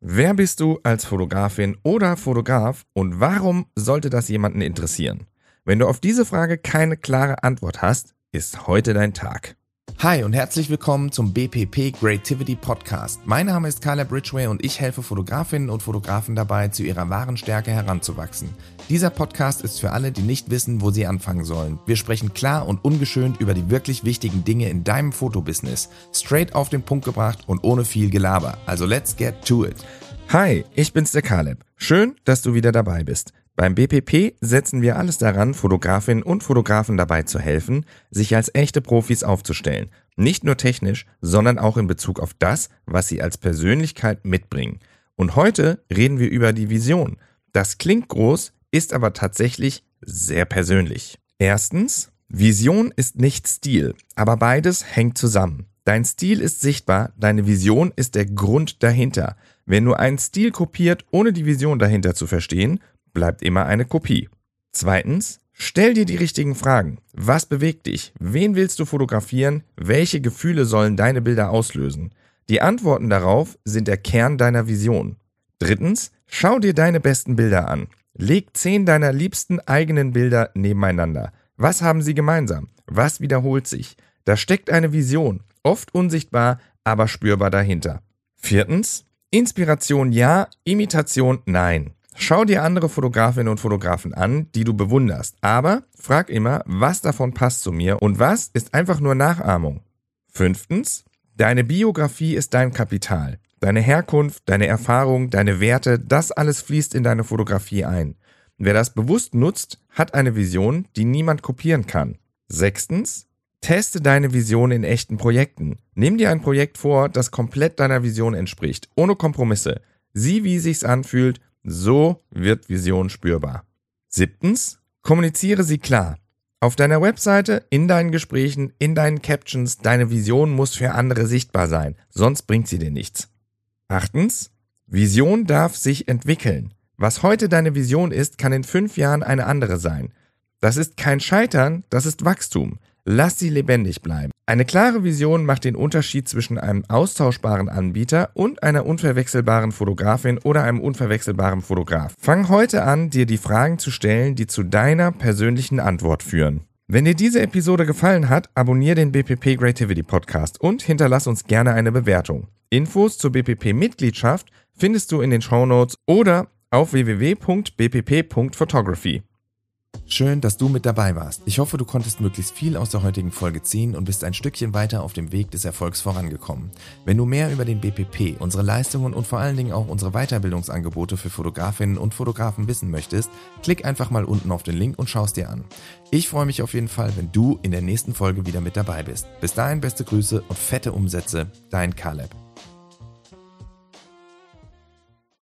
Wer bist du als Fotografin oder Fotograf und warum sollte das jemanden interessieren? Wenn du auf diese Frage keine klare Antwort hast, ist heute dein Tag. Hi und herzlich willkommen zum BPP Creativity Podcast. Mein Name ist Caleb Ridgway und ich helfe Fotografinnen und Fotografen dabei, zu ihrer wahren Stärke heranzuwachsen. Dieser Podcast ist für alle, die nicht wissen, wo sie anfangen sollen. Wir sprechen klar und ungeschönt über die wirklich wichtigen Dinge in deinem Fotobusiness. Straight auf den Punkt gebracht und ohne viel Gelaber. Also let's get to it. Hi, ich bin's der Caleb. Schön, dass du wieder dabei bist. Beim BPP setzen wir alles daran, Fotografinnen und Fotografen dabei zu helfen, sich als echte Profis aufzustellen. Nicht nur technisch, sondern auch in Bezug auf das, was sie als Persönlichkeit mitbringen. Und heute reden wir über die Vision. Das klingt groß, ist aber tatsächlich sehr persönlich. Erstens, Vision ist nicht Stil, aber beides hängt zusammen. Dein Stil ist sichtbar, deine Vision ist der Grund dahinter. Wenn nur ein Stil kopiert, ohne die Vision dahinter zu verstehen, bleibt immer eine Kopie. Zweitens, stell dir die richtigen Fragen. Was bewegt dich? Wen willst du fotografieren? Welche Gefühle sollen deine Bilder auslösen? Die Antworten darauf sind der Kern deiner Vision. Drittens, schau dir deine besten Bilder an. Leg 10 deiner liebsten eigenen Bilder nebeneinander. Was haben sie gemeinsam? Was wiederholt sich? Da steckt eine Vision, oft unsichtbar, aber spürbar dahinter. Viertens, Inspiration ja, Imitation nein. Schau dir andere Fotografinnen und Fotografen an, die du bewunderst, aber frag immer, was davon passt zu mir und was ist einfach nur Nachahmung. Fünftens, deine Biografie ist dein Kapital. Deine Herkunft, deine Erfahrung, deine Werte, das alles fließt in deine Fotografie ein. Wer das bewusst nutzt, hat eine Vision, die niemand kopieren kann. Sechstens, teste deine Vision in echten Projekten. Nimm dir ein Projekt vor, das komplett deiner Vision entspricht, ohne Kompromisse. Sieh, wie sich's anfühlt. So wird Vision spürbar. Siebtens, kommuniziere sie klar. Auf deiner Webseite, in deinen Gesprächen, in deinen Captions, deine Vision muss für andere sichtbar sein, sonst bringt sie dir nichts. Achtens, Vision darf sich entwickeln. Was heute deine Vision ist, kann in 5 Jahren eine andere sein. Das ist kein Scheitern, das ist Wachstum. Lass sie lebendig bleiben. Eine klare Vision macht den Unterschied zwischen einem austauschbaren Anbieter und einer unverwechselbaren Fotografin oder einem unverwechselbaren Fotograf. Fang heute an, dir die Fragen zu stellen, die zu deiner persönlichen Antwort führen. Wenn dir diese Episode gefallen hat, abonniere den BPP Creativity Podcast und hinterlass uns gerne eine Bewertung. Infos zur BPP-Mitgliedschaft findest du in den Shownotes oder auf www.bpp.photography. Schön, dass du mit dabei warst. Ich hoffe, du konntest möglichst viel aus der heutigen Folge ziehen und bist ein Stückchen weiter auf dem Weg des Erfolgs vorangekommen. Wenn du mehr über den BPP, unsere Leistungen und vor allen Dingen auch unsere Weiterbildungsangebote für Fotografinnen und Fotografen wissen möchtest, klick einfach mal unten auf den Link und schau es dir an. Ich freue mich auf jeden Fall, wenn du in der nächsten Folge wieder mit dabei bist. Bis dahin beste Grüße und fette Umsätze, dein Caleb.